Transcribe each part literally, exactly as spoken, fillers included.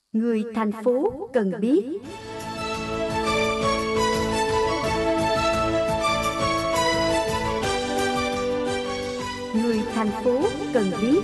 Người thành phố cần biết. Người thành phố cần biết.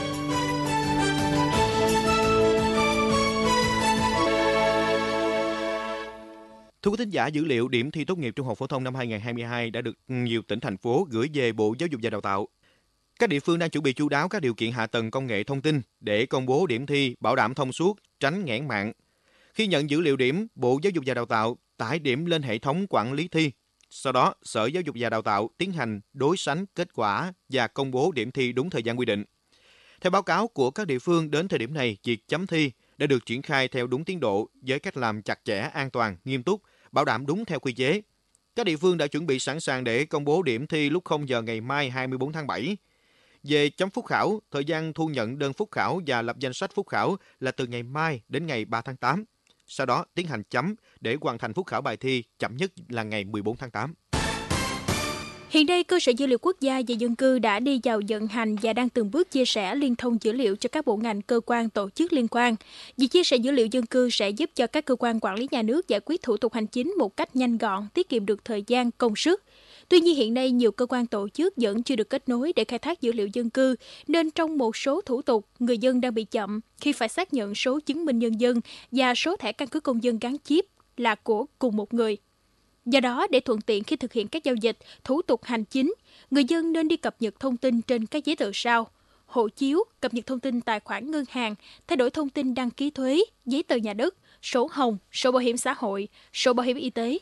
Thưa quý thính giả, dữ liệu điểm thi tốt nghiệp trung học phổ thông năm hai không hai hai đã được nhiều tỉnh thành phố gửi về Bộ Giáo dục và Đào tạo. Các địa phương đang chuẩn bị chu đáo các điều kiện hạ tầng công nghệ thông tin để công bố điểm thi bảo đảm thông suốt, tránh nghẽn mạng. Khi nhận dữ liệu điểm, Bộ Giáo dục và Đào tạo tải điểm lên hệ thống quản lý thi. Sau đó, Sở Giáo dục và Đào tạo tiến hành đối sánh kết quả và công bố điểm thi đúng thời gian quy định. Theo báo cáo của các địa phương, đến thời điểm này, việc chấm thi đã được triển khai theo đúng tiến độ với cách làm chặt chẽ, an toàn, nghiêm túc, bảo đảm đúng theo quy chế. Các địa phương đã chuẩn bị sẵn sàng để công bố điểm thi lúc không giờ ngày mai hai mươi tư tháng bảy. Về chấm phúc khảo, thời gian thu nhận đơn phúc khảo và lập danh sách phúc khảo là từ ngày mai đến ngày ba tháng tám. Sau đó tiến hành chấm để hoàn thành phúc khảo bài thi chậm nhất là ngày mười bốn tháng tám. Hiện nay, cơ sở dữ liệu quốc gia về dân cư đã đi vào vận hành và đang từng bước chia sẻ liên thông dữ liệu cho các bộ ngành, cơ quan, tổ chức liên quan. Việc chia sẻ dữ liệu dân cư sẽ giúp cho các cơ quan quản lý nhà nước giải quyết thủ tục hành chính một cách nhanh gọn, tiết kiệm được thời gian, công sức. Tuy nhiên hiện nay, nhiều cơ quan tổ chức vẫn chưa được kết nối để khai thác dữ liệu dân cư, nên trong một số thủ tục, người dân đang bị chậm khi phải xác nhận số chứng minh nhân dân và số thẻ căn cước công dân gắn chip là của cùng một người. Do đó, để thuận tiện khi thực hiện các giao dịch, thủ tục hành chính, người dân nên đi cập nhật thông tin trên các giấy tờ sau: hộ chiếu, cập nhật thông tin tài khoản ngân hàng, thay đổi thông tin đăng ký thuế, giấy tờ nhà đất, sổ hồng, sổ bảo hiểm xã hội, sổ bảo hiểm y tế.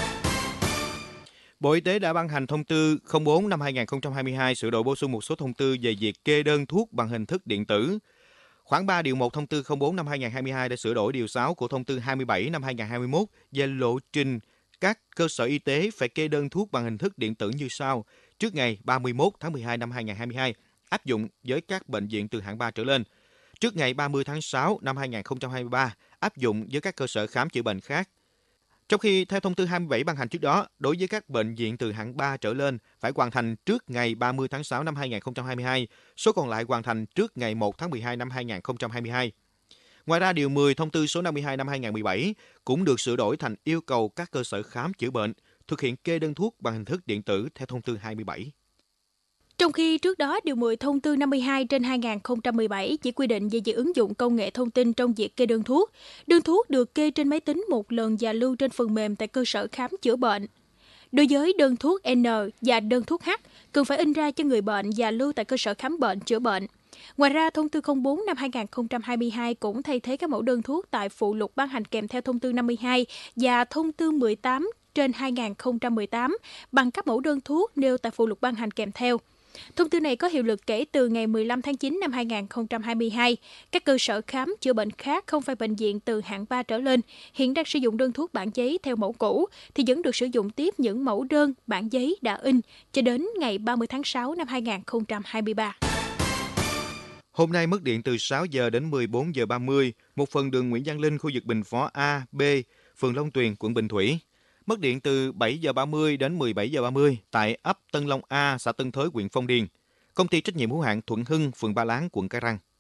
Bộ Y tế đã ban hành thông tư không bốn năm hai không hai hai sửa đổi bổ sung một số thông tư về việc kê đơn thuốc bằng hình thức điện tử. Khoảng ba điều một thông tư không bốn năm hai không hai hai đã sửa đổi điều sáu của thông tư hai mươi bảy năm hai không hai mốt về lộ trình các cơ sở y tế phải kê đơn thuốc bằng hình thức điện tử như sau: trước ngày ba mươi mốt tháng mười hai năm hai không hai hai, áp dụng với các bệnh viện từ hạng ba trở lên; trước ngày ba mươi tháng sáu năm hai không hai ba, áp dụng với các cơ sở khám chữa bệnh khác. Trong khi theo thông tư hai mươi bảy ban hành trước đó, đối với các bệnh viện từ hạng ba trở lên phải hoàn thành trước ngày ba mươi tháng sáu năm hai không hai hai, số còn lại hoàn thành trước ngày một tháng mười hai năm hai không hai hai. Ngoài ra, điều mười thông tư số năm mươi hai năm hai không một bảy cũng được sửa đổi thành yêu cầu các cơ sở khám chữa bệnh thực hiện kê đơn thuốc bằng hình thức điện tử theo thông tư hai mươi bảy. Trong khi trước đó, điều mười thông tư năm mươi hai trên hai không một bảy chỉ quy định về việc ứng dụng công nghệ thông tin trong việc kê đơn thuốc. Đơn thuốc được kê trên máy tính một lần và lưu trên phần mềm tại cơ sở khám chữa bệnh. Đối với đơn thuốc N và đơn thuốc H, cần phải in ra cho người bệnh và lưu tại cơ sở khám bệnh chữa bệnh. Ngoài ra, thông tư không bốn năm hai không hai hai cũng thay thế các mẫu đơn thuốc tại phụ lục ban hành kèm theo thông tư năm mươi hai và thông tư mười tám trên hai không một tám bằng các mẫu đơn thuốc nêu tại phụ lục ban hành kèm theo. Thông tư này có hiệu lực kể từ ngày mười lăm tháng chín năm hai không hai hai. Các cơ sở khám chữa bệnh khác không phải bệnh viện từ hạng ba trở lên hiện đang sử dụng đơn thuốc bản giấy theo mẫu cũ thì vẫn được sử dụng tiếp những mẫu đơn bản giấy đã in cho đến ngày ba mươi tháng sáu năm hai không hai ba. Hôm nay mất điện từ sáu giờ đến mười bốn giờ ba mươi, một phần đường Nguyễn Văn Linh, khu vực Bình Phó A, B, phường Long Tuyền, quận Bình Thủy. Mất điện từ bảy giờ ba mươi đến mười bảy giờ ba mươi tại ấp Tân Long A, xã Tân Thới, huyện Phong Điền. Công ty trách nhiệm hữu hạn Thuận Hưng, phường Ba Láng, quận Cái Răng.